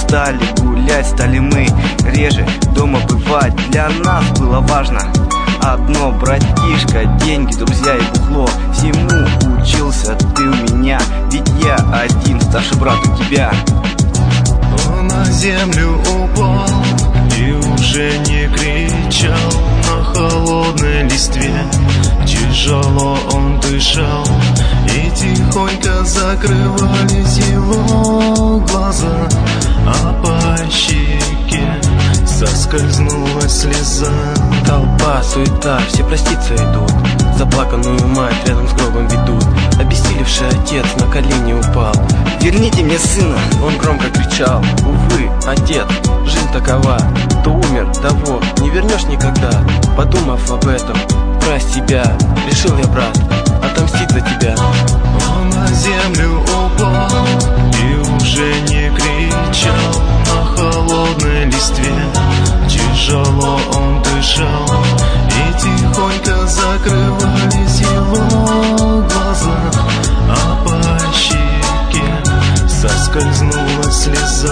стали гулять, стали мы реже дома бывать. Для нас было важно одно, братишка, деньги, друзья и бухло. Всему учился ты у меня, ведь я один старший брат у тебя. Он на землю упал и уже не кричал. На холодной листве тяжело он дышал, и тихонько закрывались его глаза, а по щеке соскользнула слеза. Толпа, суета, все проститься идут, заплаканную мать рядом с гробом ведут. Обессилевший отец на колени упал. Верните мне сына! Он громко кричал. Увы, отец, жизнь такова. Кто умер, того не вернешь никогда. Подумав об этом, про себя, решил я, брат, отомстить за тебя. Он на землю упал и уже не кричал. На холодной листве тяжело он дышал, и тихонько закрывались его глаза, а по щеке соскользнула слеза.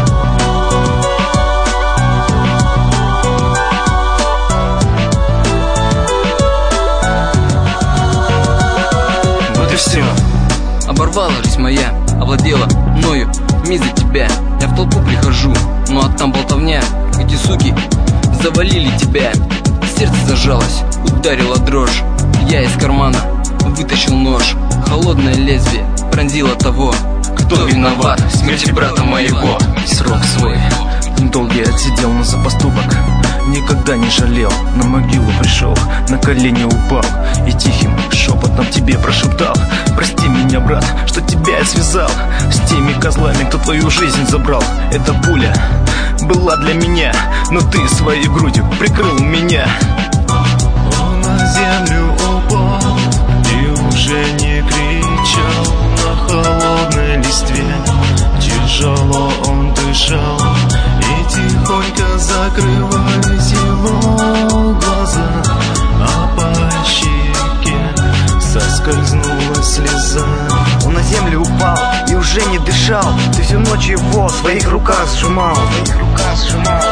Вот и все. Оборвала жизнь моя, овладела мною месть за тебя. Я в толпу прихожу, ну а там болтовня. Эти суки завалили тебя. Сердце зажалось, ударила дрожь. Я из кармана вытащил нож. Холодное лезвие пронзило того, кто виноват в смерти брата моего. Срок свой долгий отсидел, но за поступок никогда не жалел. На могилу пришел, на колени упал и тихим шепотом тебе прошептал: прости меня, брат, что тебя я связал с теми козлами, кто твою жизнь забрал. Эта пуля была для меня, но ты своей грудью прикрыл меня. Он на землю упал и уже не кричал. На холодной листве тяжело он дышал, и тихонько закрывались его глаза, а по щеке соскользнула слеза. Он на землю упал и уже не дышал. Ты всю ночь его в своих руках сжимал.